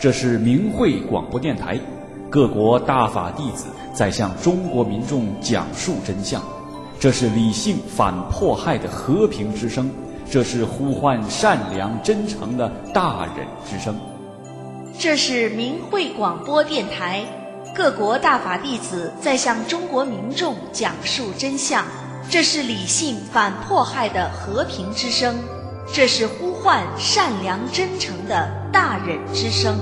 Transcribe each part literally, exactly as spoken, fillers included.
这是明慧广播电台，各国大法弟子在向中国民众讲述真相。这是理性反迫害的和平之声，这是呼唤善良真诚的大忍之声。 这是明慧广播电台，各国大法弟子在向中国民众讲述真相。这是理性反迫害的和平之声，这是呼唤善良真诚的大忍之声。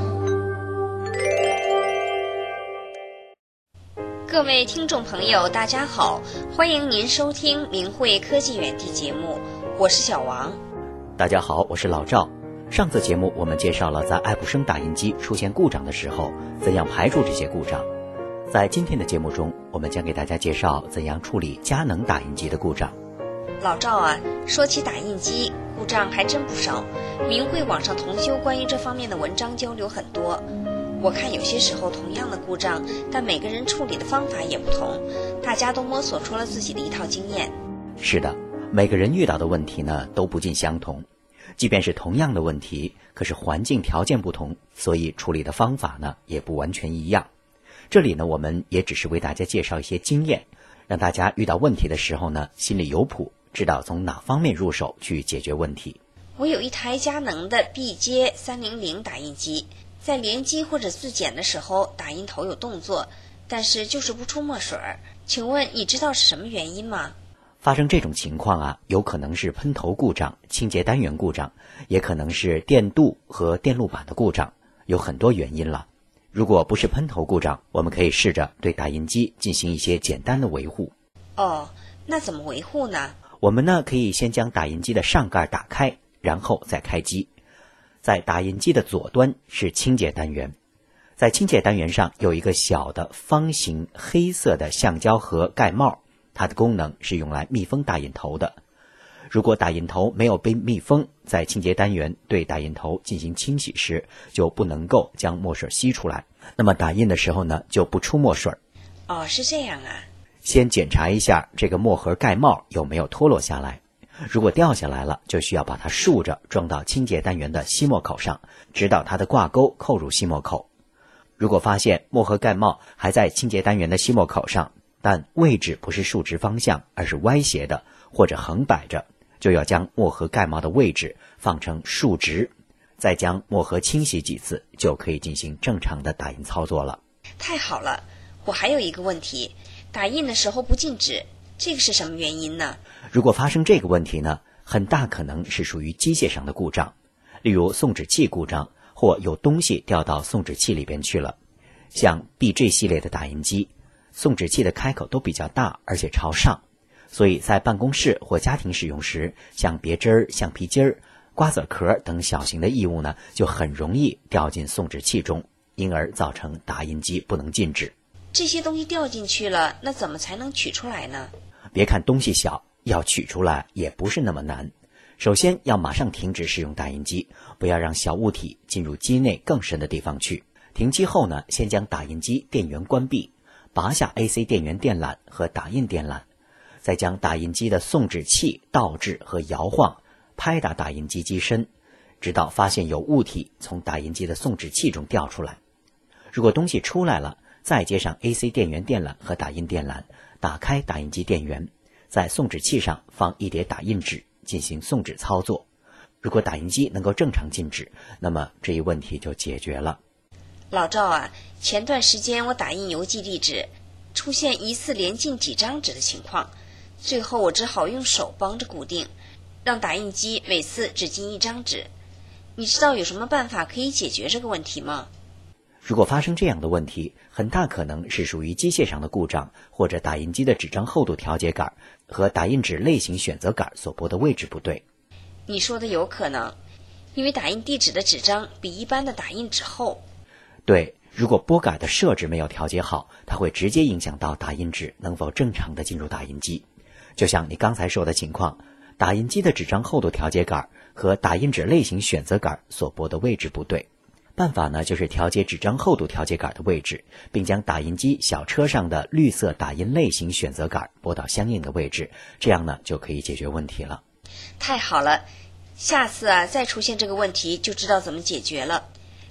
各位听众朋友大家好，欢迎您收听明慧科技园地节目，我是小王。 大家好，我是老赵。上次节目我们介绍了在爱普生打印机出现故障的时候怎样排除这些故障。在今天的节目中，我们将给大家介绍怎样处理佳能打印机的故障。 老赵啊，说起打印机故障还真不少，明慧网上同修关于这方面的文章交流很多。我看有些时候同样的故障，但每个人处理的方法也不同，大家都摸索出了自己的一套经验。 是的，每个人遇到的问题呢都不尽相同，即便是同样的问题，可是环境条件不同，所以处理的方法呢也不完全一样。这里呢我们也只是为大家介绍一些经验，让大家遇到问题的时候呢心里有谱，知道从哪方面入手去解决问题。 我有一台佳能的 B J 三零零打印机，在联机或者自检的时候，打印头有动作，但是就是不出墨水。请问你知道是什么原因吗？ 发生这种情况啊，有可能是喷头故障、清洁单元故障，也可能是电镀和电路板的故障，有很多原因了。如果不是喷头故障，我们可以试着对打印机进行一些简单的维护。 哦，那怎么维护呢？ 我们呢可以先将打印机的上盖打开，然后再开机。在打印机的左端是清洁单元，在清洁单元上有一个小的方形黑色的橡胶盒盖帽，它的功能是用来密封打印头的。如果打印头没有被密封，在清洁单元对打印头进行清洗时，就不能够将墨水吸出来，那么打印的时候呢就不出墨水。 哦，是这样啊。 先检查一下这个墨盒盖帽有没有脱落下来，如果掉下来了，就需要把它竖着装到清洁单元的吸墨口上，直到它的挂钩扣入吸墨口。如果发现墨盒盖帽还在清洁单元的吸墨口上，但位置不是竖直方向，而是歪斜的或者横摆着，就要将墨盒盖帽的位置放成竖直，再将墨盒清洗几次，就可以进行正常的打印操作了。 太好了，我还有一个问题，打印的时候不进纸，这个是什么原因呢？ 如果发生这个问题呢，很大可能是属于机械上的故障，例如送纸器故障，或有东西掉到送纸器里边去了。像 B J 系列的打印机，送纸器的开口都比较大，而且朝上，所以在办公室或家庭使用时，像别针、橡皮筋、瓜子壳等小型的异物呢，就很容易掉进送纸器中，因而造成打印机不能进纸。 这些东西掉进去了，那怎么才能取出来呢？ 别看东西小，要取出来也不是那么难。首先要马上停止使用打印机，不要让小物体进入机内更深的地方去。停机后呢，先将打印机电源关闭，拔下 A C 电源电缆和打印电缆，再将打印机的送纸器倒置和摇晃，拍打打印机机身，直到发现有物体从打印机的送纸器中掉出来。如果东西出来了，再接上 A C 电源电缆和打印电缆，打开打印机电源，在送纸器上放一叠打印纸，进行送纸操作。如果打印机能够正常进纸，那么这一问题就解决了。 老赵啊，前段时间我打印邮寄地址，出现疑似连进几张纸的情况，最后我只好用手帮着固定，让打印机每次只进一张纸。你知道有什么办法可以解决这个问题吗？ 如果发生这样的问题，很大可能是属于机械上的故障，或者打印机的纸张厚度调节杆和打印纸类型选择杆所拨的位置不对。 你说的有可能，因为打印地址的纸张比一般的打印纸厚。 对，如果拨杆的设置没有调节好，它会直接影响到打印纸能否正常的进入打印机。就像你刚才说的情况，打印机的纸张厚度调节杆和打印纸类型选择杆所拨的位置不对。办法呢，就是调节纸张厚度调节杆的位置，并将打印机小车上的绿色打印类型选择杆拨到相应的位置，这样呢就可以解决问题了。 太好了，下次啊再出现这个问题就知道怎么解决了。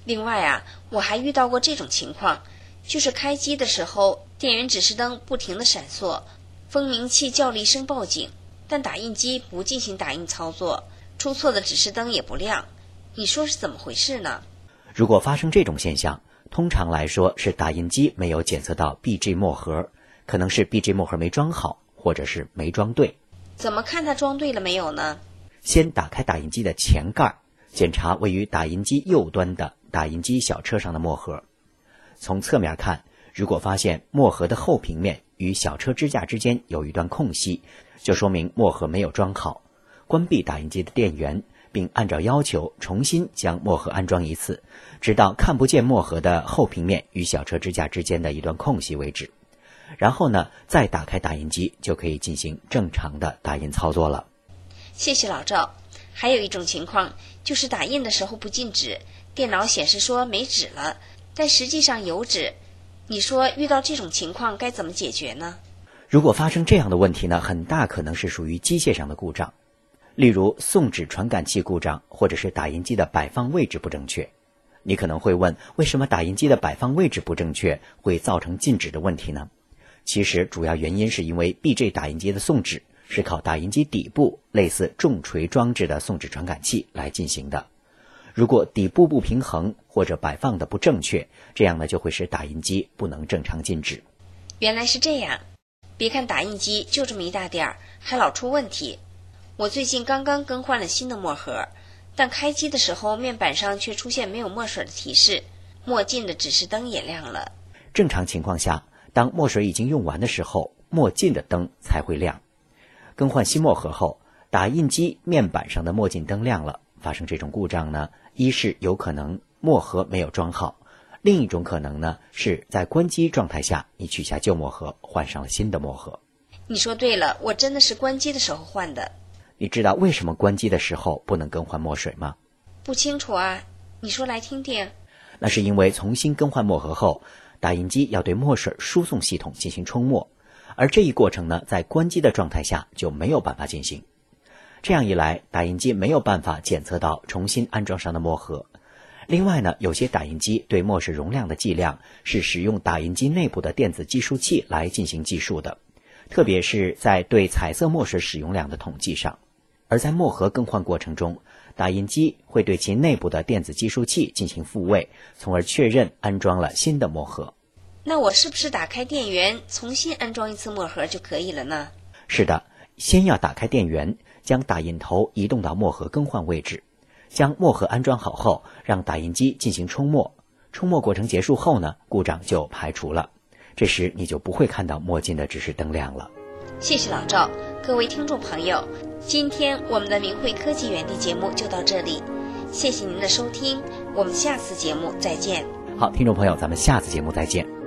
另外啊，我还遇到过这种情况，就是开机的时候，电源指示灯不停地闪烁，蜂鸣器叫了一声报警，但打印机不进行打印操作，出错的指示灯也不亮。你说是怎么回事呢？ 如果发生这种现象，通常来说是打印机没有检测到 B G 墨盒，可能是 B G 墨盒没装好，或者是没装对。 怎么看它装对了没有呢？ 先打开打印机的前盖，检查位于打印机右端的打印机小车上的墨盒。从侧面看，如果发现墨盒的后平面与小车支架之间有一段空隙，就说明墨盒没有装好。关闭打印机的电源，并按照要求重新将墨盒安装一次，直到看不见墨盒的后平面与小车支架之间的一段空隙为止。然后呢，再打开打印机，就可以进行正常的打印操作了。 谢谢老赵。还有一种情况，就是打印的时候不进纸，电脑显示说没纸了，但实际上有纸。你说遇到这种情况该怎么解决呢？ 如果发生这样的问题呢，很大可能是属于机械上的故障，例如送纸传感器故障，或者是打印机的摆放位置不正确。你可能会问，为什么打印机的摆放位置不正确会造成进纸的问题呢？其实主要原因是因为 B G 打印机的送纸是靠打印机底部类似重锤装置的送纸传感器来进行的。如果底部不平衡或者摆放的不正确，这样呢就会使打印机不能正常进纸。 原来是这样，别看打印机就这么一大点儿，还老出问题。我最近刚刚更换了新的墨盒，但开机的时候面板上却出现没有墨水的提示，墨进的指示灯也亮了。 正常情况下，当墨水已经用完的时候，墨进的灯才会亮。更换新墨盒后，打印机面板上的墨进灯亮了。发生这种故障呢，一是有可能墨盒没有装好，另一种可能呢是在关机状态下，你取下旧墨盒，换上了新的墨盒。 你说对了，我真的是关机的时候换的。 你知道为什么关机的时候不能更换墨水吗？ 不清楚啊，你说来听听。 那是因为重新更换墨盒后，打印机要对墨水输送系统进行冲墨，而这一过程呢，在关机的状态下就没有办法进行。这样一来，打印机没有办法检测到重新安装上的墨盒。另外呢，有些打印机对墨水容量的计量是使用打印机内部的电子计数器来进行计数的，特别是在对彩色墨水使用量的统计上。而在墨盒更换过程中，打印机会对其内部的电子计数器进行复位，从而确认安装了新的墨盒。 那我是不是打开电源，重新安装一次墨盒就可以了呢？ 是的，先要打开电源，将打印头移动到墨盒更换位置，将墨盒安装好后，让打印机进行冲墨。冲墨过程结束后呢，故障就排除了，这时你就不会看到墨进的指示灯亮了。 谢谢老赵。各位听众朋友，今天我们的明慧科技园地节目就到这里，谢谢您的收听，我们下次节目再见。 好，听众朋友，咱们下次节目再见。